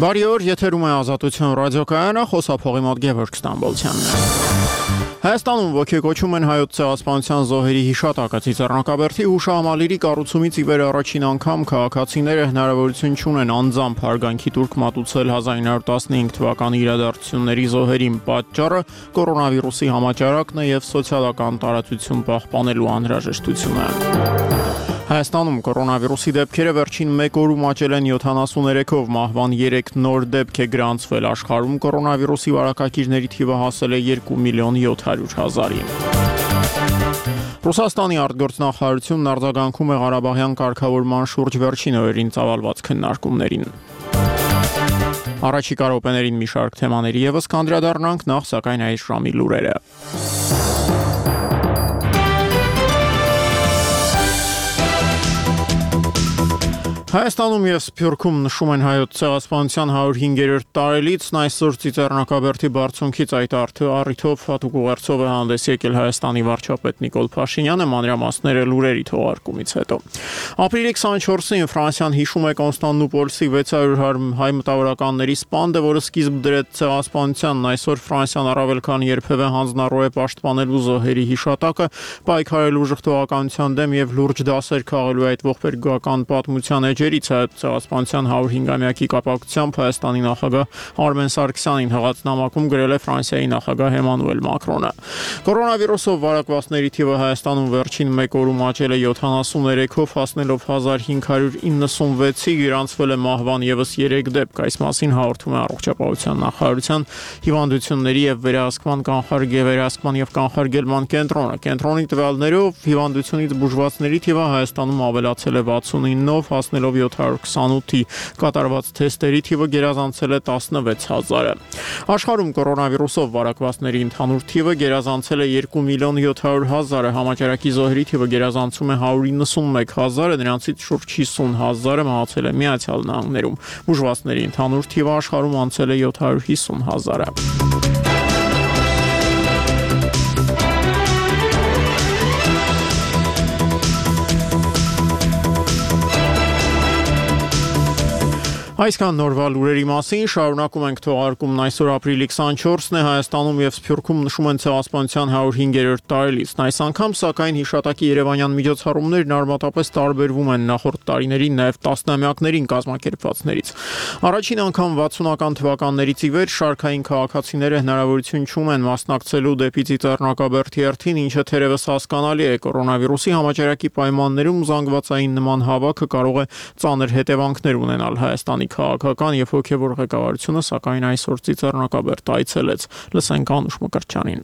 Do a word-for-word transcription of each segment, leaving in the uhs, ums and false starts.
Բարի օր, եթերում է Ազատություն ռադիոկայանը, խոսափողի մոտ Գևորգ Ստամբոլցյանն է։ Հայաստանում ոգեկոչում են հայոց ցեղասպանության զոհերի հիշատակը Ծիծեռնակաբերդի հուշահամալիրի կառուցումից ի վեր առաջին անգամ քաղաքացիները հնարավորություն չունեն անձամբ հարգանքի տուրք մատուցել հազար ինը հարյուր տասնհինգ թվականի իրադարձությունների զոհերին, պատճառը կորոնավիրուսի համաճարակն է եւ սոցիալական տարածություն պահպանելու անհրաժեշտությունը։ Հայաստանում կորոնավիրուսի դեպքերը վերջին մեկ օրում աճել են յոթանասուններեքով, մահվան երեք նոր դեպք է գրանցվել, աշխարհում կորոնավիրուսի վարակակիրների թիվը հասել է երկու միլիոն յոթ հարյուր հազարի։ Ռուսաստանի արտգործնախարարությունն արձագանքում է Ղարաբաղյան կարգավորման շուրջ վերջին օրերին ծավալված քննարկումներին։ Առաջիկա րոպեներին մի շարք թեմաների ևս կանդրադառնանք, նախ սակայն այս ժամի լուրերը։ Հայաստանում եւ Սփյուռքում նշում են հայոց ցեղասպանության հարյուր հինգերորդ տարելիցն, այսօր Ծիծեռնակաբերդի բարձունքից այդ առիթով հատուկ ուղերձով է հանդես եկել Հայաստանի վարչապետ Նիկոլ Փաշինյանը, մանրամասները լուրերի թողարկումից հետո։ Ապրիլի քսանչորսին Ֆրանսիան հիշում է Կոնստանդնուպոլսի վեց հարյուր հայ մտավորականների սպանդը, որը սկիզբ դրեց ցեղասպանությանն, այսօր Ֆրանսիան առավել քան երբևէ հանձնառու է պաշտպանելու զոհերի հիշատակը, պայքարելու ժխտողականության դեմ եւ լուրջ դասեր քաղելու այդ ողբերգական պատմության Ջերից հայոց ցեղասպանության հարյուր հինգամյակի կապակցությամբ Հայաստանի նախագահ Արմեն Սարգսյանին հղած նամակում գրել է Ֆրանսիայի նախագահ Էմանուել Մակրոնը։ Կորոնավիրուսով վարակվածների թիվը Հայաստանում վերջին մեկ օրում աճել է յոթանասուններեքով, հասնելով հազար հինգ հարյուր իննսունվեցի, գրանցվել է մահվան ևս երեք դեպք։ Այս մասին հաղորդում է Առողջապահության նախարարության հիվանդությունների եւ վերահսկման կանխարգել վերահսկման եւ կանխարգելման կենտրոնը։ Կենտրոնի տվյալներով հիվանդությունից բուժվածների թիվը Հայաստանում ավելացել է վաթսունինով, հասնելով յոթ հարյուր քսանութի, կատարված թեստերի թիվը գերազանցել է տասնվեց հազարը։ Աշխարհում կորոնավիրուսով վարակվածների ընդհանուր թիվը գերազանցել է երկու միլիոն յոթ հարյուր հազարը, համաճարակի զոհերի թիվը գերազանցում է հարյուր իննսունմեկ հազարը, նրանցից շուրջ հիսուն հազարը մահացել է Միացյալ Նահանգներում։ Բուժվածների ընդհանուր թիվը աշխարհում անցել է յոթ հարյուր հիսուն հազարը։ Այսքան նորվա լուրերի մասին, շարունակում ենք թողարկումն այսօր ապրիլի քսանչորսն է, Հայաստանում եւ Սփյուռքում նշում են ցեղասպանության հարյուր հինգերորդ տարելիցն, այս անգամ սակայն հիշատակի երևանյան միջոցառումներն արմատապես տարբերվում են նախորդ տարիներին, նաեւ տասնամյակներին կազմակերպվածներից։ Առաջին անգամ վաթսունական թվականներից ի վեր շարքային քաղաքացիները հնարավորություն չունեն մասնակցելու դեպի Ծիծեռնակաբերդի երթին, ինչը թերևս հասկանալի է, կորոնավիրուսի համաճարակի պայմաններում զանգվածային նման հավաքը կարող է ծանր հետևանքներ ունենալ Հայաստանի քաղաքական եւ հոգեվոր ղեկավարությունը, սակայն այսօր Ծիծեռնակաբերդ այցելեց։ Լսենք Անուշ Մկրտչյանին։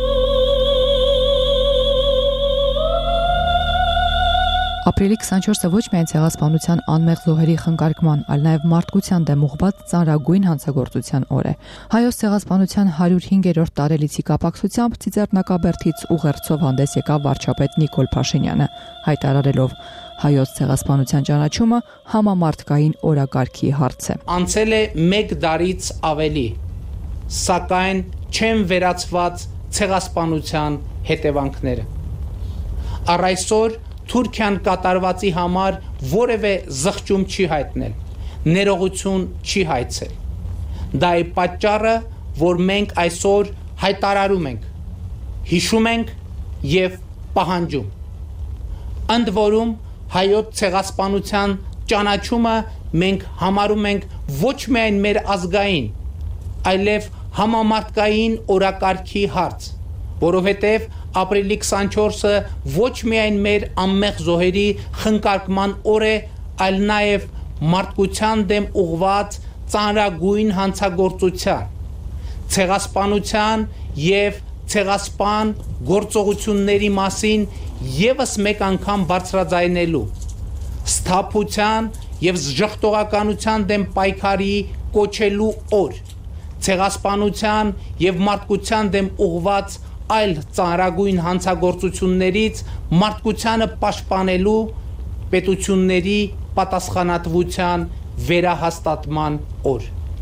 Ապրիլի քսանչորսը ոչ միայն ցեղասպանության անմեղ զոհերի խնկարկման, այլ նաև մարդկության դեմ ուղղված ծանրագույն հանցագործության օր է։ Հայոց ցեղասպանության հարյուր հինգերորդ տարելիցի կապակցությամբ Ծիծեռնակաբերդից ուղերձով հանդես եկավ վարչապետ Նիկոլ Փաշինյանը, հայտարարելով. Հայոց ցեղասպանության ճանաչումը համամարտկային օրակարգի հարց է։ Անցել է մեկ դարից ավելի, սակայն չեն վերացված ցեղասպանության հետևանքները։ Առ այսօր Թուրքիան կատարվածի համար որևէ զղջում չի հայտնել, ներողություն չի հայցել։ Դա է պատճառը, որ մենք այսօր հայտարարում ենք, հիշում ենք եւ պահանջում։ Ընդ որում հայոց ցեղասպանության ճանաչումը մենք համարում ենք ոչ միայն մեր ազգային, այլև համամարտկային օրակարգի հարց, որովհետև ապրիլի քսանչորսը ոչ միայն մեր անմեղ զոհերի խնկարկման օր է, այլ նաև մարդկության դեմ ուղղված ծանրագույն հանցագործության, ցեղասպանության եւ ցեղասպան գործողությունների մասին եւս մեկ անգամ բարձրաձայնելու, սթափության եւ ժխտողականության դեմ պայքարի կոչելու օր, ցեղասպանության եւ մարդկության դեմ ուղղված այլ ծանրագույն հանցագործություններից մարդկությանը պաշտպանելու պետությունների պատասխանատվության վերահաստատման օր։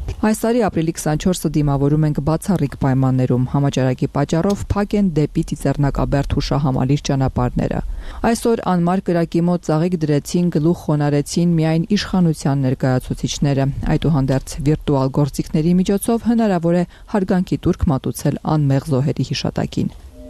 Այս տարի ապրիլի քսանչորսը դիմավորում ենք բացառիկ պայմաններում, համաճարակի պատճառով փակ են դեպի Ծիծեռնակաբերդ հուշահամալիր ճանապարհները։ Այսօր անմար կրակի մոտ ծաղիկ դրեցին, գլուխ խոնարեցին միայն իշխանության ներկայացուցիչները։ Այդուհանդերձ վիրտուալ գործիքների միջոցով հնարավոր է հարգանքի տուրք մատուցել անմեղ զոհերի հիշատակին։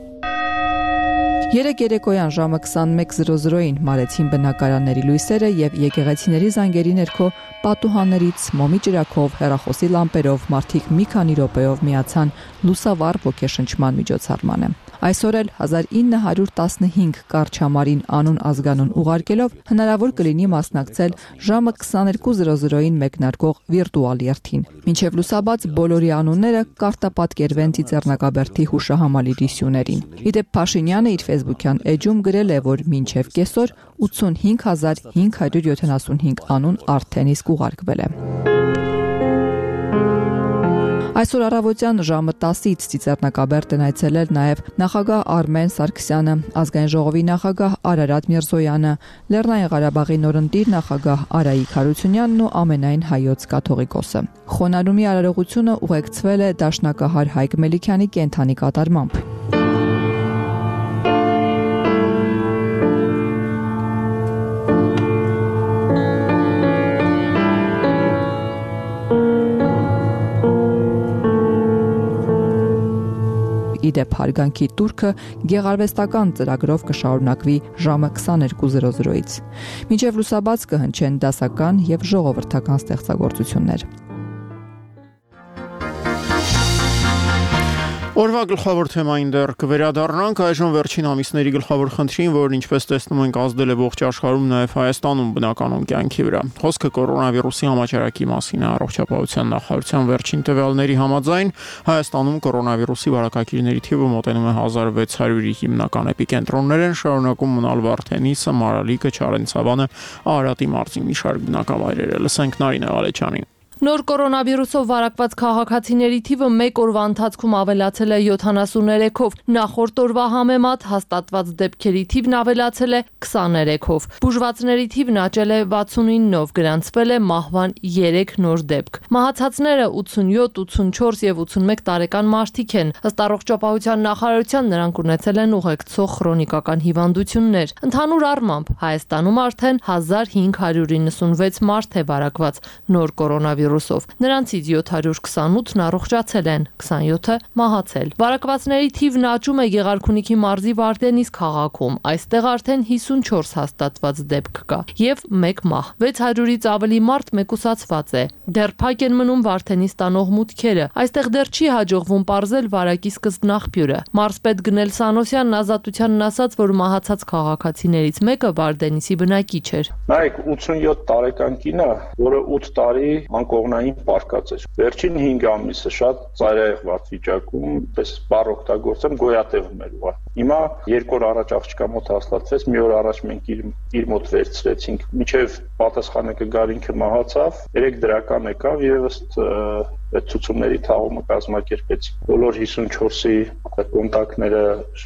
Երեկ երեկոյան ժամը քսանմեկ զրո զրոին մարեցին բնակարանների լույսերը եւ եկեղեցիների զանգերի ներքո պատուհաններից մոմի ջրակով, հեռախոսի լամպերով մարդիկ մի քանի րոպեով միացան լուսավառ ոգեշնչման միջոցառմանը։ Այսօր էլ հազար ինը հարյուր տասնհինգ կարճ համարին անուն ազգանուն ուղարկելով հնարավոր կլինի մասնակցել ժամը քսաներկու զրո զրոին մեկնարկող վիրտուալ երթին։ Մինչև լուսաբաց բոլորի անունները կարտապատկերվեն Ծիծեռնակաբերդի հուշահամալիրի սյուներին։ Իդեպ Փաշինյանը իր ֆեյսբուքյան էջում գրել է, որ մինչև կեսօր ութսունհինգ հազար հինգ հարյուր յոթանասունհինգ անուն արդեն իսկ ուղարկվել է։ Այսօր առավոտյան ժամը տասից Ծիծեռնակաբերդն այցելել նաև նախագահ Արմեն Սարգսյանը, ազգային ժողովի նախագահ Արարատ Միրզոյանը, Լեռնային Ղարաբաղի նորընտիր նախագահ Արայիկ Հարությունյանն ու ամենայն հայոց կաթողիկոսը։ Խոնարհումի արարողությունը ուղեկցվել է դաշնակահար Հայկ Մելիքյանի կենդանի կատարմամբ։ Իդեպ հարգանքի տուրքը գեղարվեստական ծրագրով կշարունակվի ժամը քսաներկու զրո զրոից։ Մինչև լուսաբաց կհնչեն դասական եւ ժողովրդական ստեղծագործություններ։ Օրվա գլխավոր թեմային դեռ կվերադառնանք, այժմ վերջին ամիսների գլխավոր խնդրին, որն ինչպես տեսնում ենք ազդել է ողջ աշխարհում, նաև Հայաստանում բնականon կյանքի վրա։ Խոսքը կորոնավիրուսի համաճարակի մասին է։ Առողջապահության նախարարության վերջին տվյալների համաձայն Հայաստանում կորոնավիրուսի վարակագիրների թիվը մոտենում է հազար վեց հարյուրի, հիմնական էպիկենտրոններ են շարունակում մնալ Վարդենիսը, Մարալիկը, Չարենցավանը, Արարատի մարզի մի շարք բնակավայրերը։ Լսենք Նարինե Ղալեչյանին։ Նոր կորոնավիրուսով վարակված քաղաքացիների թիվը մեկ օրվա ընթացքում ավելացել է յոթանասուներեքով, նախորդ օրվա համեմատ հաստատված դեպքերի թիվն ավելացել է քսաներեքով։ Բուժվածների թիվն աճել է վաթսունինով, գրանցվել է մահվան երեք նոր դեպք։ Մահացածները ութսունյոթ, ութսունչորս եւ ութսունմեկ տարեկան մարդիկ են։ Ըստ առողջապահության նախարարության նրանք ունեցել են ուղեկցող քրոնիկական հիվանդություններ։ Ընդհանուր առմամբ Հայաստանում արդեն հազար հինգ հարյուր իննսունվեց մարդ է վարակված նոր կորոնավիրուսով։ Նրանցից յոթ հարյուր քսանութն առողջացել են, քսանյոթը մահացել։ Վարակվածների թիվն աճում է Գեղարքունիքի մարզի Վարդենիս քաղաքում։ Այստեղ արդեն հիսունչորս հաստատված դեպք կա եւ մեկ մահ։ վեց հարյուրից ավելի մարդ մեկուսացված է։ Դեռ փակ են մնում Վարդենիս տանող մուտքերը։ Այստեղ դեռ չի հաջողվում պարզել վարակի սկզբնաղբյուրը։ Մարզպետ Գնել Սանոսյանն Ազատությանն ասաց, որ մահացած քաղաքացիներից մեկը Վարդենիսի բնակիչ էր։ Նայեք, ութսունյոթ տարեկան կինը, որը ութ տարի անկողնային պարկած էր։ Վերջին հինգ ամիսը շատ ծայրահեղ վատ վիճակում, պես բառ օգտագործեմ, գոյատևում էր ուղղակի։ Հիմա երկու օր առաջ աղջկա մոտ հաստատվեց, մի օր առաջ մենք իր, իր մոտ վերցրեցինք, մինչև պատասխանը կգար ինքը մահացավ, երեք դրական եկավ եւ ըստ այդ ցուցումների թաղումը կազմակերպեցին։ Բոլոր հիսունչորսի կոնտակտները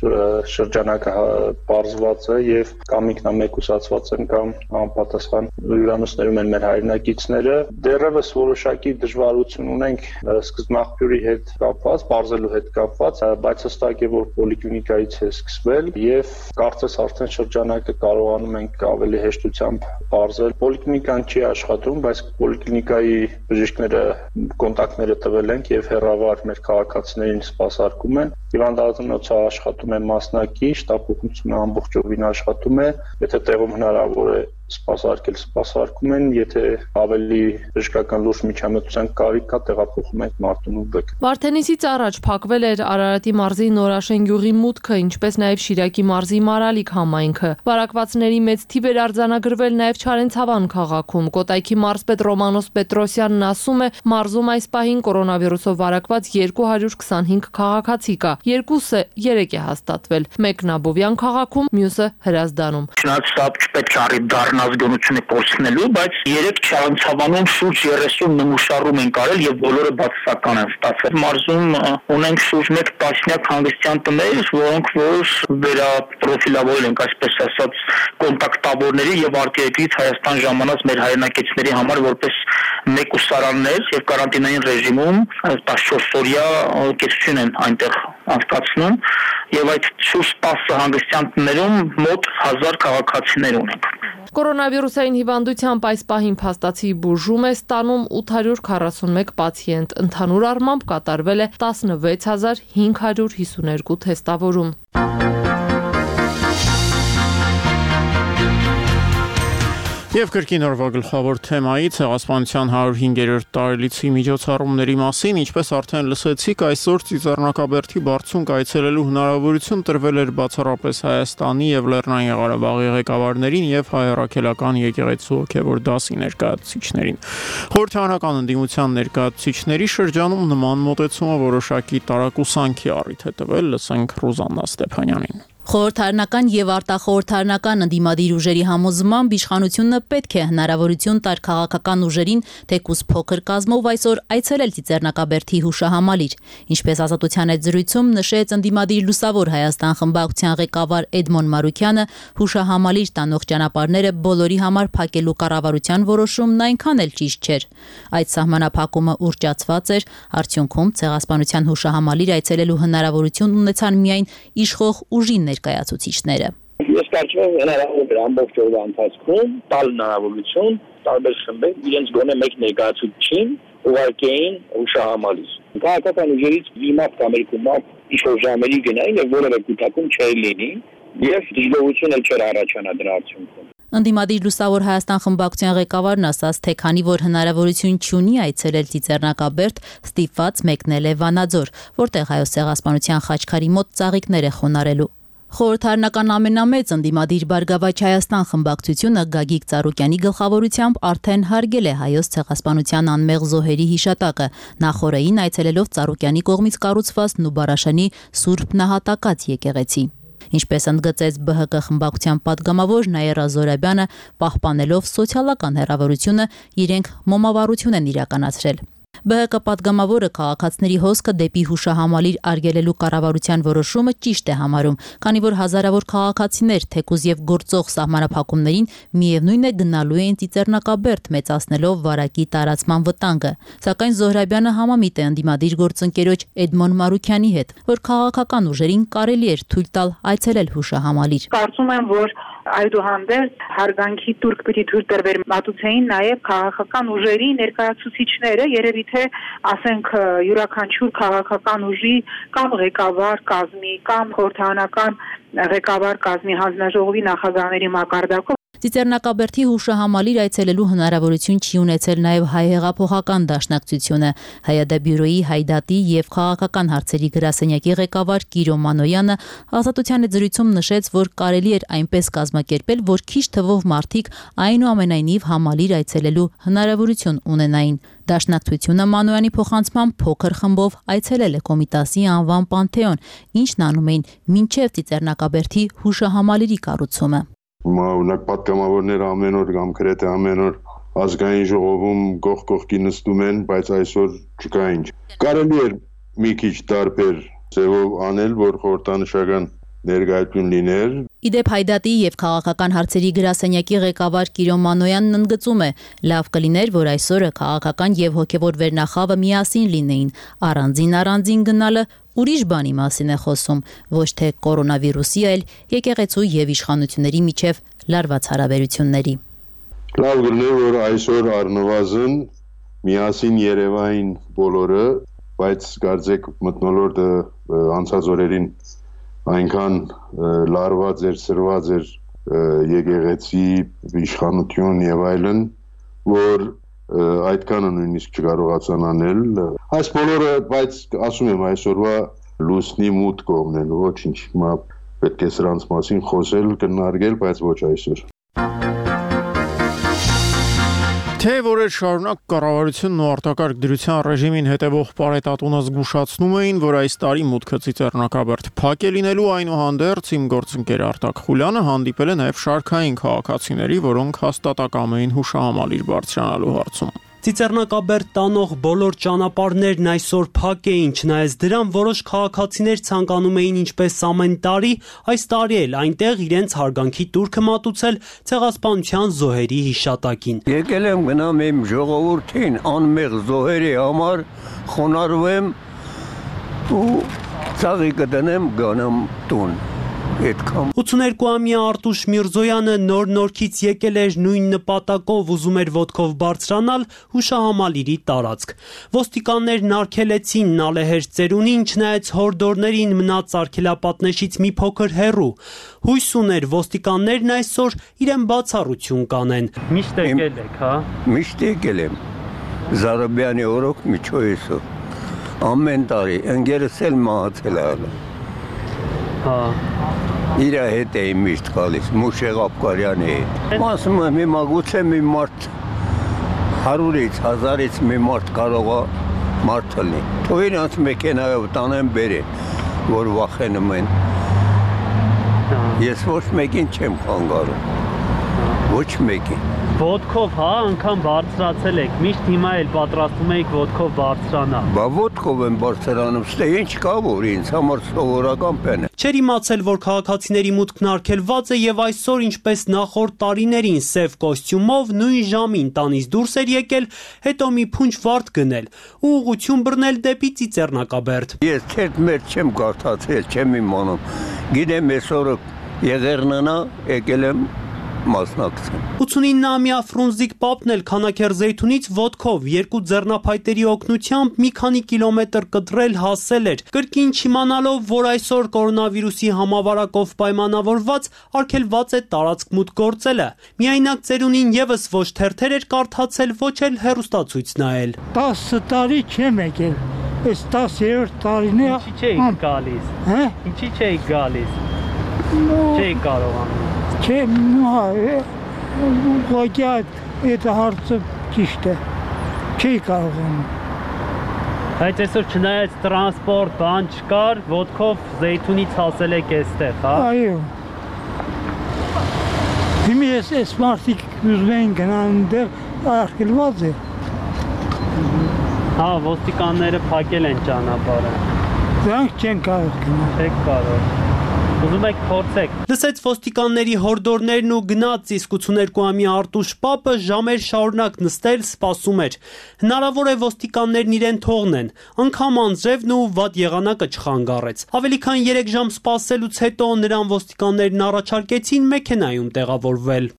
շրջանակը բարձված է եւ կամ ինքնամեկուսացված են կամ անպատասխան հյուրանոցներում են մեր հայրենակիցները։ Դեռևս որոշակի դժվարություն ունենք սկզբնաղբյուրի հետ կապված, բարձելու հետ կապված, բայց հստակ է, որ պոլիկլինիկայից է սկսվել եւ կարծես արդեն շրջանակը կարողանում ենք ավելի հեշտությամբ բարձել։ Պոլիկլինիկան չի աշխատում, բայց պոլիկլինիկայի բժիշկները կոնտակտները տվել ենք եւ հեռավար մեր քաղաքացիներին սպասարկում են։ Հիվանդանոցը աշխատում է մասնակի, շտապօգնությունը ամբողջովին աշխատում է, եթե տեղում հնարավոր է սպասարկել, սպասարկում են, եթե ավելի բժշկական լուրջ միջամտության կարիք կա, տեղափոխում ենք Մարտունու բեկ։ Վարդենիսից առաջ փակվել էր Արարատի մարզի Նորաշեն գյուղի մուտքը, ինչպես նաև Շիրակի մարզի Մարալիկ համայնքը։ Վարակվածների մեծ թիվ էր արձանագրվել նաև Չարենցավան քաղաքում։ Կոտայքի մարզպետ Ռոմանոս Պետրոսյանն ասում է, մարզում այս պահին կորոնավիրուսով վարակված երկու հարյուր քսանհինգ քաղաքացի կա։ Երկուսը երեք է հաստատվել։ Մեկն Աբովյան քաղաքում, մյուսը Հրազդանում։ Չնայած սա չպետք է առիթ դառնա անազգոնությունը կորցնելու, բայց երեք չանցավանում շուրջ երեսուն նմուշառում են կարել եւ բոլորը բացասական են ստացել։ Մարզում ունենք շուրջ մեկ տասնյակ հանգստյան տներ, որոնք որ վերապրոֆիլավորել ենք, այսպես ասած, կոնտակտավորների եւ արտերկրից Հայաստան ժամանած մեր հայրենակիցների համար որպես մեկուսարաններ եւ կարանտինային ռեժիմում տասնչորս օրյա կեցություն են այնտեղ անցկացնում եւ այդ շուրջ տասը հանգստյան տներում մոտ հազար քաղաքացիներ ունենք։ Կորոնավիրուսային հիվանդությամբ այս պահին փաստացի բուժում է ստանում ութ հարյուր քառասունմեկ պացիենտ, ընդհանուր առմամբ կատարվել է տասնվեց հազար հինգ հարյուր հիսուներկու թեստավորում։ Եվ կրկին օրվա գլխավոր թեմայի ցեղասպանության հարյուր հինգերորդ տարելիցի միջոցառումների մասին, ինչպես արդեն լսեցիք, այսօր Ծիծեռնակաբերդի բարձունք այցելելու հնարավորություն տրվել էր բացառապես Հայաստանի եւ Լեռնային Ղարաբաղի ղեկավարներին եւ հայ-առաքելական եկեղեցու հոգեվոր դասի ներկայացուցիչներին։ Խորհրդարանական ընդդիմության ներկայացուցիչների շրջանում նման մոտեցումը որոշակի տարակուսանքի առիթ է տվել, լսենք Ռուզաննա Ստեփանյանին։ Խորհրդարանական եւ արտախորհրդարանական ընդդիմադիր ուժերի համոզմամբ իշխանությունը պետք է հնարավորություն տար քաղաքական ուժերին թեկուզ փոքր կազմով այսօր այցելել Ծիծեռնակաբերդի հուշահամալիր։ Ինչպես Ազատության այդ զրույցում նշեց ընդդիմադիր Լուսավոր Հայաստան խմբակցության ղեկավար Էդմոն Մարուկյանը, հուշահամալիր տանող ճանապարհները բոլորի համար փակելու կառավարության որոշումն այնքան էլ ճիշտ չէր։ Այդ սահմանափակումը ուռճացված էր, արդյունքում ցեղասպանության հուշահամալիր այցելելու հնարավորություն ունեցան միայն իշխող ուժի ներկայացուցիչները։ Ես կարծում եմ հնարավոր է ամբողջ օրվա ընթացքում տալ հնարավորություն տարբեր խմբեր իրենց գոնե մեկ ներկայացուցիչին ուղարկեին հուշահամալիր։ Քաղաքական ուժերից դիմաց կամ երկումակ ինչ-որ ժամերի գնային եւ որևէ կուտակում չէր լինի եւ դժգոհություն էլ չէր առաջանա դրա արդյունքում։ Ընդդիմադիր Լուսավոր Հայաստան խմբակցության ղեկավարն ասաց, թե քանի որ հնարավորություն չունի այցելել Ծիծեռնակաբերդ, ստիպված մեկնել է Վանաձոր, որտեղ հայոց ցեղասպանության խաչքարի մոտ ծաղիկներ է խոնարհելու։ Խորհրդարանական ամենամեծ ընդդիմադիր Բարգավաճ Հայաստան խմբակցությունը Գագիկ Ծառուկյանի գլխավորությամբ արդեն հարգել է հայոց ցեղասպանության անմեղ զոհերի հիշատակը, նախորդին այցելելով Ծառուկյանի կողմից կառուցված Նուբարաշանի Սուրբ Նահատակած եկեղեցի։ Ինչպես ընդգծեց Բ Հ Կ խմբակցության պատգամավոր Նաիրա Զորաբյանը, պահպանելով սոցիալական հեռավորությունը, իրենք մոմավառություն են իրականացրել։ Բ Հ Կ պատգամավորը քաղաքացիների հոսքը դեպի հուշահամալիր արգելելու կառավարության որոշումը ճիշտ է համարում, քանի որ հազարավոր քաղաքացիներ թեկուզ եւ գործող սահմանափակումներին միևնույն է գնալու էին Ծիծեռնակաբերդ, մեծացնելով վարակի տարածման վտանգը։ Սակայն Զոհրաբյանը համամիտ է ընդդիմադիր գործընկերոջ Էդմոն Մարուկյանի հետ, որ քաղաքական ուժերին կարելի էր թույլ տալ այցելել հուշահամալիր։ Կարծում եմ, որ այդուհանդերձ հարգանքի տուրք պիտի թույլ տրվեր մատուցեին նաև քաղաքական ուժերի ներկայացուցիչները, երևի թե ասենք յուրաքանչյուր քաղաքական ուժի կամ ղեկավար կազմի կամ խորհրդարանական ղեկավար կազմի հանձնաժողովի նախագահների մակարդակով Ծիծեռնակաբերդի հուշահամալիր այցելելու հնարավորություն չի ունեցել նաև հայ հեղափոխական դաշնակցությունը։ Հայ Ա Դ բյուրոյի Հայդատի եւ քաղաքական հարցերի գրասենյակի ղեկավար Կիրո Մանոյանը Ազատության այդ զրույցում նշեց, որ կարելի էր այնպես կազմակերպել, որ քիչ թվով մարդիկ այնուամենայնիվ համալիր այցելելու հնարավորություն ունենային։ Դաշնակցությունը Մանոյանի փոխանցմամբ փոքր խմբով այցելել է Կոմիտասի անվան Պանթեոն, ինչն անում էին մինչև Ծիծեռնակաբերդի հուշահամալիրի կառուցումը։ Օրինակ պատգամավորները ամեն օր կամ գրեթե ամեն օր ազգային ժողովում գող գողքի նստում են, բայց այսօր չկա ինչ։ Կարելի էր մի քիչ տարբեր ձևով անել, որ խորհրդանշական ներկայություն լիներ։ Իդեպ Հայդատի եւ քաղաքական հարցերի գրասենյակի ղեկավար Կիրո Մանոյանն ընդգծում է, լավ կլիներ, որ այսօրը քաղաքական եւ հոգեվոր վերնախավը միասին լինեին, առանձին-առանձին գնալը ուրիշ բանի մասին է խոսում, ոչ թե կորոնավիրուսի, այլ եկեղեցու եւ իշխանությունների միջև լարված հարաբերությունների։ Լավ կլիներ, որ այսօր առնվազն միասին Երևային բոլորը, բայց կարծեք մթնոլորտը անցած օրերին այնքան լարված էր, սրված էր եկեղեցի, իշխանություն եւ այլն, որ այդքանը նույնիսկ չկարողացան անել։ Այս բոլորը, բայց ասում եմ այսօրվա լուսնի մութ կողմն են, ոչինչ, հիմա պետք է սրանց մասին խոսել, քննարկել, բայց ոչ այսօր։ Թե որեր շարունակ կառավարությունն ու արտակարգ դրության ռեժիմին հետևող պարետատունը զգուշացնում էին, որ այս տարի մուտքը ծիծեռնակաբերդ փակ է լինելու, այնուհանդերձ իմ գործընկեր Արտակ Խուլյանը հանդիպել է նաև շարքային քաղաքացիների, որոնք հաստատակամ էին հուշահամալիր բարձրանալու հարցում։ Ծիծեռնակաբերդ տանող բոլոր ճանապարհներն այսօր փակ էին, չնայած դրան որոշ քաղաքացիներ ցանկանում էին ինչպես ամեն տարի, այս տարի էլ այնտեղ իրենց հարգանքի տուրքը մատուցել ցեղասպանության զոհերի հիշատակին։ Եկել եմ գնամ իմ ժողովրդին անմեղ զոհերի համար խոնարհվեմ ու ծաղիկը դնեմ գնամ տուն։ ութսուներկուամյա Արտուշ Միրզոյանը նոր-նորքից եկել էր նույն նպատակով, ուզում էր ոտքով բարձրանալ հուշահամալիրի տարածք։ Ոստիկաններն արգելեցին նալեհեր ծերունին, չնայած հորդորներին մնաց արգելապատնեշից մի փոքր հեռու։ Հույս ուներ ոստիկաններն այսօր իրեն բացառություն կանեն։ Միշտ եկել եք, հա։ Միշտ եկել եմ։ Զարաբյանի օրոք միջոյեսով։ Ամեն տարի ընկերս էլ մահացել է։ Հա։ Իրա հետ էի միշտ գալիս, Մուշե Ղապկարյանի հետ։ Ասում եմ, հիմա գուցե մի մարդ հարյուրից, հազարից մի մարդ կարող է մարդ լինի։ Թող իրանց մեքենայով տանեն բերեն, որ վախենում են։ Ես ոչ մեկին չեմ խանգարում։ Ոչ մեկին։ Ոտքով, հա, անգամ բարձրացել եք, միշտ հիմա էլ պատրաստում եք ոտքով բարձրանալ։ Բա ոտքով եմ բարձրանում, ստե ինչ կա, որ ինձ համար սովորական բան է։ Չէր իմացել, որ քաղաքացիների մուտքն արգելված է եւ այսօր ինչպես նախորդ տարիներին սև կոստյումով նույն ժամին տանից դուրս էր եկել, հետո մի փունջ վարդ գնել ու ուղղություն բռնել դեպի Ծիծեռնակաբերդ։ Ես քեզ մեր չեմ կարդացել, չեմ իմանում։ Գիտեմ այսօր Եղեռնանա եկել եմ մասնակցել։ ութսունիննամյա Ֆրունզիկ Պապն էլ Քանաքեռ-Զեյթունից ոտքով երկու ձեռնափայտերի օգնությամբ մի քանի կիլոմետր կտրել հասել էր, կրկին չիմանալով, որ այսօր կորոնավիրուսի համավարակով պայմանավորված արգելված է տարածք մուտք գործելը։ Միայնակ ծերունին եւս ոչ թերթեր էր կարդացել, ոչ էլ հեռուստացույց նայել։ տասը տարի չեմ եկել, այս տասերորդ տարին է։ Ինչի չէիք գալիս։ Հա։ Ինչի չէիք գալիս։ Չէիք կարողանում։ Չեմ, ուղղակի այդ հարցը ճիշտ է, չի կարողանում։ Բայց այսօր չնայած տրանսպորտ բան չկար, ոտքով Զեյթունից հասել եք այստեղ, հա։ Այո։ Հիմա ես այս մարդիկ ուզում են գնան այնտեղ արգելված է։ Հա, ոստիկանները փակել են ճանապարհը։ Դրանք չեն կարող գնալ։ Չեք կարող։ Ուզում եք փորձեք։ Լսեց ոստիկանների հորդորներն ու գնաց, իսկ ութսուներկուամյա Արտուշ Պապը ժամեր շարունակ նստել սպասում էր։ Հնարավոր է ոստիկաններն իրեն թողնեն, անգամ անձրևն ու վատ եղանակը չխանգարեց։ Ավելի քան երեք ժամ սպասելուց հետո նրան ոստիկաններն առաջարկեցին մեքենայում տեղավորվել։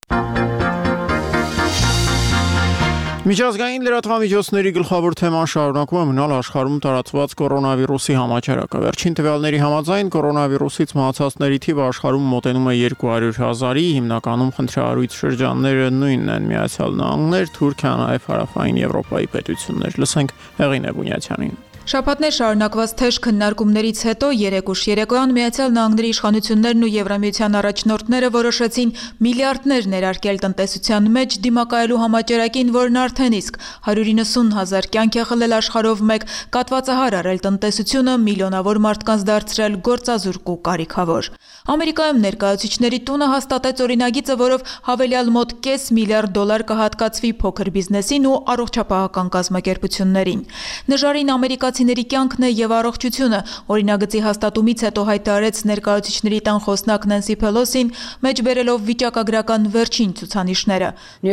Միջազգային լրատվամիջոցների գլխավոր թեման շարունակում է մնալ աշխարհում տարածված կորոնավիրուսի համաճարակը։ Վերջին տվյալների համաձայն կորոնավիրուսից մահացածների թիվը աշխարհում մոտենում է երկու հարյուր հազարի, հիմնականում խնդրահարույց շրջանները նույնն են՝ Միացյալ Նահանգներ, Թուրքիա, նաև Հարավային Եվրոպայի պետություններ։ Լսենք Հեղինե Բունյացյանին։ Շաբաթներ շարունակված թեժ քննարկումներից հետո երեկուշ երեկոյան Միացյալ Նահանգների իշխանություններն ու Եվրամիության առաջնորդները որոշեցին միլիարդներ ներարկել տնտեսության մեջ դիմակայելու համաճարակին, որն արդեն իսկ հարյուր իննսուն հազար կյանք է խլել աշխարհով մեկ, կատվածահար արել տնտեսությունը, միլիոնավոր մարդկանց դարձրել գործազուրկ ու կարիքավոր։ Ամերիկայում ներկայացուցիչների տունը հաստատեց օրինագիծը, որով հավելյալ մոտ կես միլիարդ դոլար կհատկացվի փոքր բիզնեսին ու առողջապահական կազմակերպություններին։ Նժարին ամերիկացիների կյանքն է եւ առողջությունը, օրինագծի հաստատումից հետո հայտարարեց ներկայացուցիչների տան խոսնակ Նենսի Փելոսին, մեջբերելով վիճակագրական վերջին ցուցանիշները։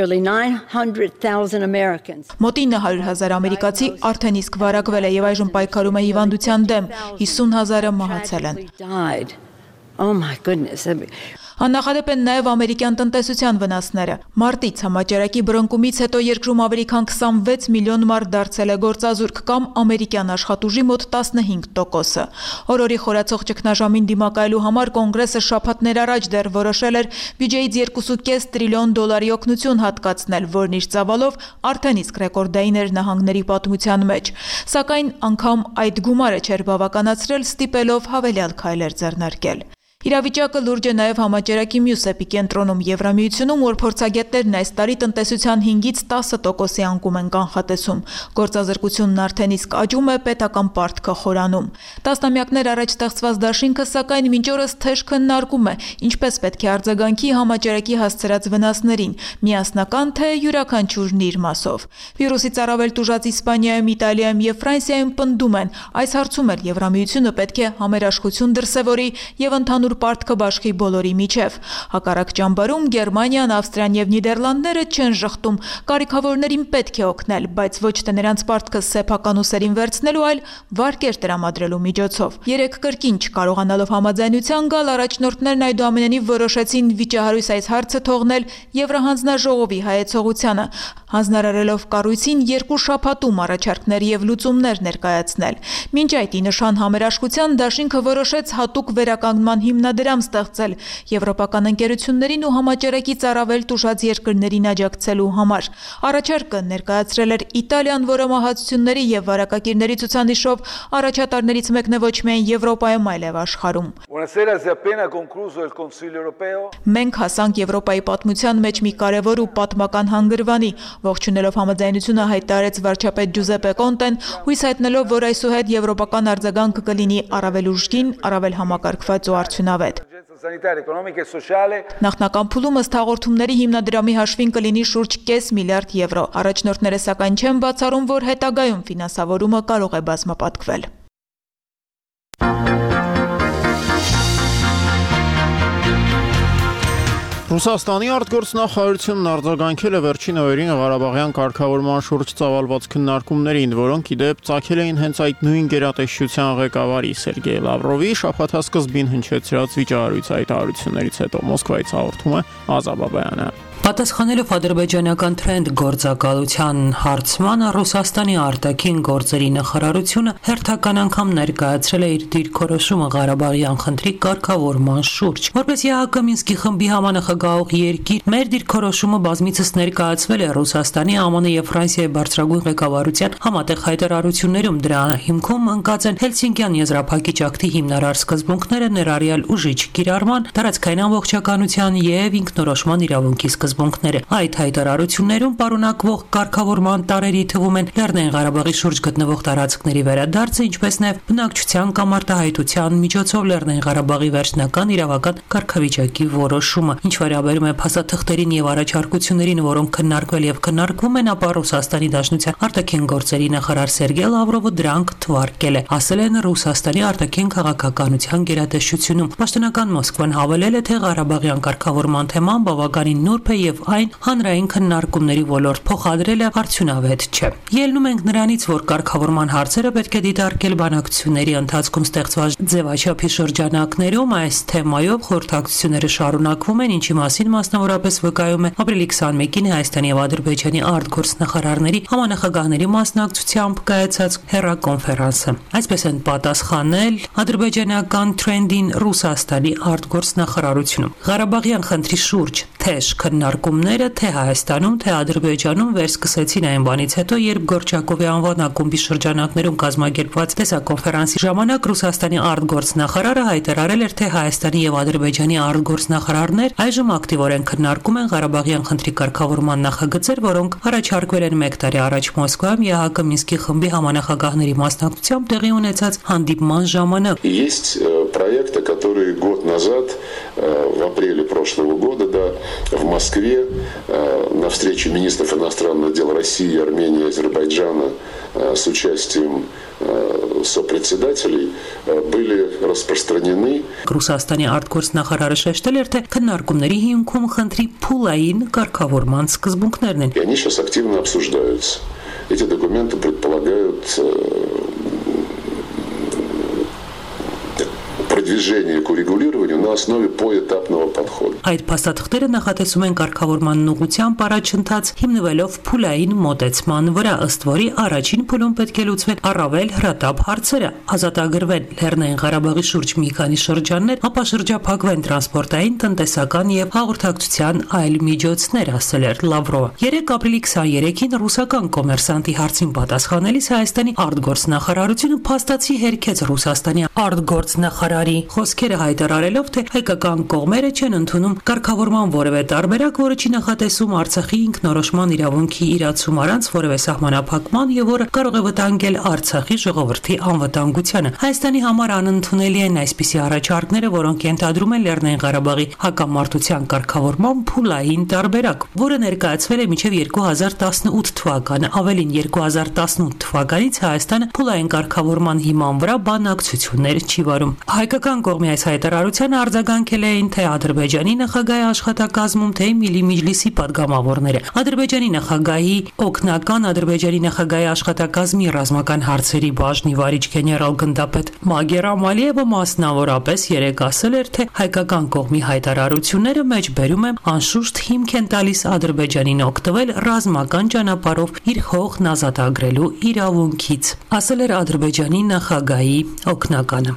Մոտ ինը հարյուր հազար ամերիկացի արդեն իսկ վարակվել է եւ այժմ պայքարում է հիվանդության դեմ, հիսուն հազարը մահացել են։ Oh my goodness. Աննախադեպ են նաև ամերիկյան տնտեսության վնասները։ Մարտից համաճարակի բռնկումից հետո երկրում ավելի քան քսանվեց միլիոն մարդ դարձել է գործազուրկ կամ ամերիկյան աշխատուժի մոտ տասնհինգ տոկոսը։ Օրորի խորացող ճգնաժամին դիմակայելու համար կոնգրեսը շաբաթներ առաջ դեռ որոշել էր բյուջեից երկու կես տրիլիոն դոլարի օգնություն հատկացնել, որն իր ծավալով արդեն իսկ ռեկորդային էր նահանգների պատմության մեջ։ Սակայն անգամ այդ գումարը չէր բավականացրել, ստիպելով հավելյալ քայլեր ձեռնարկել։ Իրավիճակը լուրջ է նաև համաճարակի մյուս էպիկենտրոնում Եվրամիությունում, որ փորձագետներն այս տարի տնտեսության հինգից տասը տոկոսի անկում են կանխատեսում։ Գործազրկությունն արդեն իսկ աճում է, պետական պարտքը խորանում։ Տասնամյակներ առաջ ստեղծված դաշինքը, սակայն մինչ օրս թեժ քննարկում է, ինչպես պետք է արձագանքի համաճարակի հասցրած վնասներին, միասնական թե յուրաքանչյուրն իր մասով։ Վիրուսից առավել տուժած Իսպանիայում, Իտալիայում եւ Ֆրանսիայում պնդում են, այս հարցում էլ Եվրամիությունը պետք է համերաշխություն դրսևորի եւ ընդհանուր պարտքը բաշխի բոլորի միջև։ Հակառակ ճամբարում Գերմանիան, Ավստրիան եւ Նիդերլանդները չեն ժխտում, կարիքավորներին պետք է օգնել, բայց ոչ թե նրանց պարտքը սեփական ուսերին վերցնելու, այլ վարկեր տրամադրելու միջոցով։ Երեք կրկին չկարողանալով համաձայնության գալ, առաջնորդներն այդուամենայնիվ որոշեցին վիճահարույց այս հարցը թողնել Եվրահանձնաժողովի հայեցողությանը, հանձնարարելով կառույցին երկու շաբաթում առաջարկներ եւ լուծումներ ներկայացնել։ Մինչ այդ ի նշան համերաշխության դաշինքը որոշեց հատուկ վերականգնման հիմնադրամ ստեղծել եվրոպական ընկերություններին ու համաճարակից առավել տուժած երկրներին աջակցելու համար։ Առաջարկը ներկայացրել էր Իտալիան, որը մահացությունների եւ վարակակիրների ցուցանիշով առաջատարներից մեկն է ոչ միայն Եվրոպայում, այլև աշխարհում։ Մենք հասանք Եվրոպայի պատմության մեջ մի կարևոր ու պատմական հանգրվանի, ողջունելով համաձայնությունը հայտարարեց վարչապետ Ջուզեպե Կոնտեն, հույս հայտնելով, որ այսուհետ եվրոպական արձագանքը կլինի առավել ուժգին, առավել համակարգված ու արդյունավետ։ Նախնական փուլում ըստ հաղորդումների հիմնադրամի հաշվին կլինի շուրջ կես միլիարդ եվրո։ Առաջնորդները սակայն չեն բացառում, որ հետագայում ֆինանսավորումը կարող է բազմապատկվել։ Ռուսաստանի արտգործնախարարությունն արձագանքել է վերջին օրերին Ղարաբաղյան կարգավորման շուրջ ծավալված քննարկումներին, որոնք ի դեպ ծագել էին հենց այդ նույն գերատեսչության ղեկավարի Սերգեյ Լավրովի շաբաթասկզբին հնչեցրած վիճահարույց հայտարարություններից հետո։ Մոսկվայից հաղորդում է Ազա Բաբայանը։ Պատասխանելով ադրբեջանական թրենդ գործակալության հարցմանը, Ռուսաստանի արտաքին գործերի նախարարությունը հերթական անգամ ներկայացրել է իր դիրքորոշումը Ղարաբաղյան խնդրի կարգավորման շուրջ։ Որպես ԵԱՀԿ Մինսկի խմբի համանախագահող երկիր, մեր դիրքորոշումը բազմիցս ներկայացվել է Ռուսաստանի, ԱՄՆ եւ Ֆրանսիայի բարձրագույն ղեկավարության համատեղ հայտարարություններում։ Դրա հիմքում ընկած են Հելսինկյան եզրափակիչ ակտի հիմնարար սկզբունքները, ներառյալ ուժիչ կիրառման, տարածքային ամբողջականության եւ ինքնորոշման իրավունքի սկզբունքները։ Այդ հայտարարություններում պարունակվող կարգավորման տարրերի թվում են Լեռնային Ղարաբաղի շուրջ գտնվող տարածքների վերադարձը, ինչպես նաև բնակչության կամ արտահայտության միջոցով Լեռնային Ղարաբաղի վերջնական իրավական կարգավիճակի որոշումը։ Ինչ վերաբերում է փաստաթղթերին եւ առաջարկություններին, որոնք քննարկվել եւ քննարկվում են, ապա Ռուսաստանի Դաշնության արտաքին գործերի նախարար Սերգեյ Լավրովը դրանք թվարկել է, ասել են Ռուսաստանի արտաքին քաղաքականության գերատեսչությունում։ Պաշտոնական Մոսկվան հավելել է, թե Ղարաբաղյան կարգավորման թեման բավականին նուրբ է եւ այն հանրային քննարկումների ոլորտ փոխադրելը արդյունավետ չէ։ Ելնում ենք նրանից, որ կարգավորման հարցերը պետք է դիտարկել բանակցությունների ընթացքում ստեղծված ձևաչափի շրջանակներում։ Այս թեմայով խորհրդակցությունները շարունակվում են, ինչի մասին մասնավորապես վկայում է ապրիլի քսանմեկին Հայաստանի եւ Ադրբեջանի արտգործնախարարների համանախագահների մասնակցությամբ կայացած հեռակոնֆերանսը։ Այսպես են պատասխանել ադրբեջանական թրենդին Ռուսաստանի արտգործնախարարությունում։ Ղարաբաղյան խնդրի շուրջ թեժ քննարկումները թե Հայաստանում, թե Ադրբեջանում վերսկսեցին այն բանից հետո, երբ Գորչակովի անվան ակումբի շրջանակներում կազմակերպված տեսակոնֆերանսի ժամանակ Ռուսաստանի արտգործնախարարը հայտարարել էր, թե Հայաստանի եւ Ադրբեջանի արտգործնախարարներ այժմ ակտիվորեն քննարկում են Ղարաբաղյան խնդրի կարգավորման նախագծեր, որոնք առաջարկվել են մեկ տարի առաջ Մոսկվայում ԵԱՀԿ Մինսկի խմբի համանախագահների մասնակցությամբ տեղի ունեցած հանդիպման ժամանակ։ Есть проекты, которые год назад, в апреле прошлого года, да, в Москве на встрече министров иностранных дел России, Армении и Азербайджана с участием сопредседателей были распространены. Ռուսաստանի արտգործնախարարը շեշտել էր, թե քննարկումների հիմքում խնդրի փուլային կարգավորման սկզբունքներն են։ И они сейчас активно обсуждаются. Эти документы предполагают продвижение к урегулированию на основе поэтапного подхода. Այդ փաստաթղթերը նախատեսում են կարգավորման ուղղությամբ առաջընթաց հիմնվելով փուլային մոտեցման վրա, ըստ որի առաջին փուլում պետք է լուծվեն առավել հրատապ հարցերը, ազատագրվեն Լեռնային Ղարաբաղի շուրջ մի քանի շրջաններ, ապա շրջափակվեն տրանսպորտային, տնտեսական եւ հաղորդակցության այլ միջոցներ, ասել էր Լավրովը։ երեք ապրիլի քսաներեքին ռուսական կոմերսանտի հարցին պատասխանելիս Հայաստանի արտգործնախարարությունը փաստացի հերքեց Ռուսաստանի արտգործնախարարի խոսքերը հայտարարելով, թե հայկական կողմերը չեն ընդունում կարգավորման որևէ տարբերակ, որը չի նախատեսում Արցախի ինքնորոշման իրավունքի իրացում առանց որևէ սահմանափակման եւ որը կարող է վտանգել Արցախի ժողովրդի անվտանգությանը։ Հայաստանի համար անընդունելի են այսպիսի առաջարկները, որոնք ենթադրում են Լեռնային Ղարաբաղի հակամարտության կարգավորման փուլային տարբերակ, որը ներկայացվել է մինչև երկու հազար տասնութ թվականը։ Ավելին երկու հազար տասնութ թվականից Հայաստանը փուլային կարգավորման հիման վրա բանակցություններ չի վարում։ Հայկական կողմի այս հայտարարությանը արձագանքել էին թե Ադրբեջանի նախագահի աշխատակազմում, թե Միլի Միջլիսի падգամավորները։ Ադրբեջանի նախագահի օգնական Ադրբեջանի նախագահի աշխատակազմի ռազմական հարցերի բաժնի վարիչ գեներալ գնդապետ Մագերամ Ալիևը մասնավորապես երեկ ասել էր, թե հայկական կողմի հայտարարությունները մեջբերում են անշուշտ հիմք են տալիս Ադրբեջանին օգտվել ռազմական ճանապարհով իր հողն ազատագրելու իրավունքից, ասել էր Ադրբեջանի նախագահի օգնականը։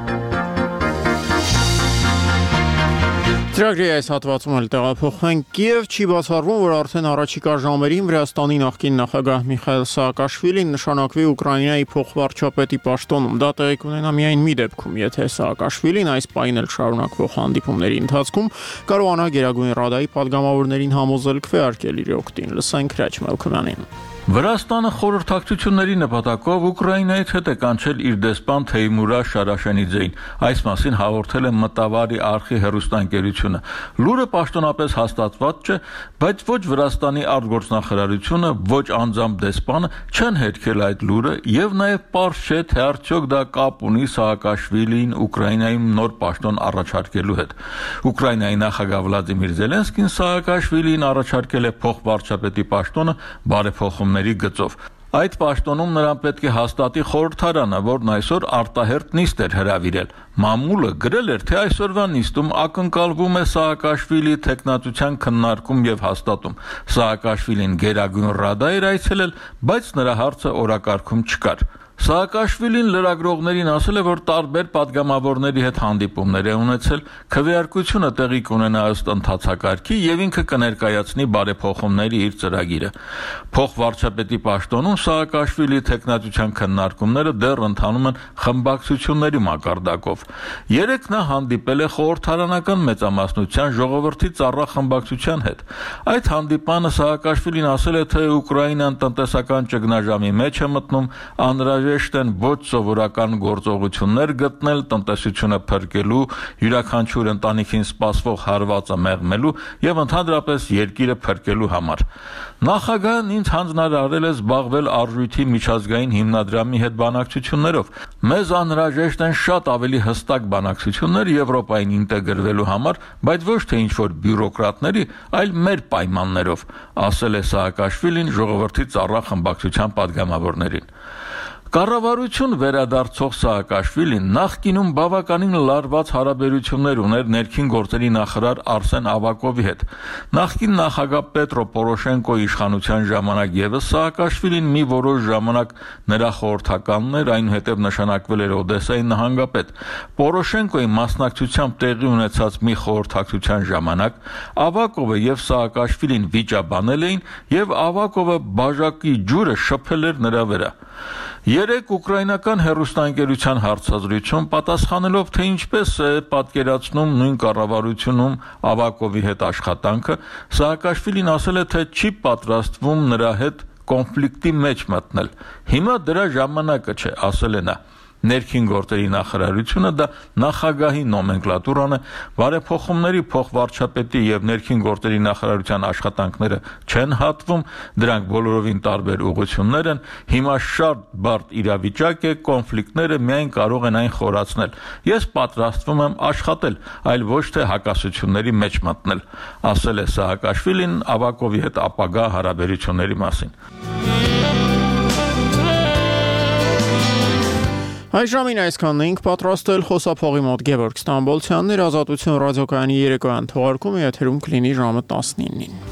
Ծրագրի այս հատվածում էլ տեղափոխվենք Կիև, չի բացառվում, որ արդեն առաջիկա ժամերին Վրաստանի նախկին նախագահ Միխայիլ Սաակաշվիլին նշանակվի Ուկրաինայի փոխվարչապետի պաշտոնում։ Դա տեղի կունենա միայն մի դեպքում, եթե Սաակաշվիլին այս պահին էլ շարունակվող հանդիպումների ընթացքում կարողանա Գերագույն Ռադայի падգամավորներին համոզել քվեարկել իր օգտին։ Լսենք Հրաչ Մելքոյանին։ Վրաստանը խորհրդակցությունների նպատակով Ուկրաինայից հետ է կանչել իր դեսպան Թեյմուրա Շարաշենիձեին։ Այս մասին հաղորդել է Մտավարի արխի հեռուստաընկերությունը։ Լուրը պաշտոնապես հաստատված չէ, բայց ոչ Վրաստանի արտգործնախարարությունը, ոչ անձամբ դեսպանը չեն հերքել այդ լուրը, եւ նաեւ պարզ չէ, թե արդյոք դա կապ ունի Սաակաշվիլին Ուկրաինայում նոր պաշտոն առաջարկելու հետ։ Ուկրաինայի նախագահ Վլադիմիր Զելենսկին Սաակաշվիլին առաջարկել է փոխվարչապետի պաշտոնը բարեփոխում գծով։ Այդ պաշտոնում նրան պետք է հաստատի խորհրդարանը, որն այսօր արտահերթ նիստ էր հրավիրել։ Մամուլը գրել էր, թե այսօրվա նիստում ակնկալվում է Սաակաշվիլի թեկնածության քննարկում եւ հաստատում։ Սաակաշվիլին Գերագույն Ռադա էր այցելել, բայց նրա հարցը օրակարգում չկար։ Սաակաշվիլին լրագրողներին ասել է, որ տարբեր падգամավորների հետ հանդիպումներ է ունեցել, քվեարկությունը տեղի կունենա ըստ ընթացակարգի եւ ինքը կներկայացնի բարեփոխումների իր ծրագիրը։ Փոխվարչապետի պաշտոնում Սաակաշվիլի թեկնածության քննարկումները դեռ ընթանում են խմբակցությունների մակարդակով։ Երեկ նա հանդիպել է խորհրդարանական մեծամասնության ժողովրդի ծառա խմբակցության հետ։ Այդ հանդիպանը Սաակաշվիլին ասել է, թե Ուկրաինան տնտեսական ճգնաժամի մեջ է մտնում, անհրաժեշտ են ոչ սովորական գործողություններ գտնել տնտեսությունը փրկելու, յուրաքանչյուր ընտանիքին սպասվող հարվածը մեղմելու եւ ընդհանրապես երկիրը փրկելու համար։ Նախագահն ինձ հանձնարարել է զբաղվել արժույթի միջազգային հիմնադրամի հետ բանակցություններով։ Մեզ անհրաժեշտ են շատ ավելի հստակ բանակցություններ Եվրոպային ինտեգրվելու համար, բայց ոչ թե ինչ-որ բյուրոկրատների, այլ մեր պայմաններով, ասել է Սաակաշվիլին ժողովրդի ծառա խմբակցության падգամավորներին։ Կառավարություն վերադարձող Սաակաշվիլին նախկինում բավականին լարված հարաբերություններ ուներ ներքին գործերի նախարար Արսեն Ավակովի հետ։ Նախկին նախագահ Պետրո Պորոշենկոյի իշխանության ժամանակ եւս Սաակաշվիլին մի որոշ ժամանակ նրա խորհրդականն էր, այնուհետև նշանակվել էր Օդեսայի նահանգապետ։ Պորոշենկոյի մասնակցությամբ տեղի ունեցած մի խորհրդակցության ժամանակ Ավակովը եւ Սաակաշվիլին վիճաբանել էին եւ Ավակովը բաժակի ջուրը շփել էր նրա վրա։ Երեկ ուկրաինական հեռուստաընկերության հարցազրույցում պատասխանելով, թե ինչպես է պատկերացնում նույն կառավարությունում Ավակովի հետ աշխատանքը, Սաակաշվիլին ասել է, թե չի պատրաստվում նրա հետ կոնֆլիկտի մեջ մտնել։ Հիմա դրա ժամանակը չէ, ասել է նա։ Ներքին գործերի նախարարությունը դա նախագահի նոմենկլատուրան է, բարեփոխումների փոխվարչապետի եւ ներքին գործերի նախարարության աշխատանքները չեն հատվում, դրանք բոլորովին տարբեր ուղղություններ են, հիմա շատ բարդ իրավիճակ է, կոնֆլիկտները միայն կարող են այն խորացնել։ Ես պատրաստվում եմ աշխատել, այլ ոչ թե հակասությունների մեջ մտնել, ասել է Սաակաշվիլին Ավակովի հետ ապագա հարաբերությունների մասին։ Այս ժամին այսքանն էինք պատրաստել, խոսափողի մոտ Գևորգ Ստամբոլցյանն էր, Ազատություն ռադիոկայանի երեկոյան թողարկումը եթերում կլինի ժամը տասնինին։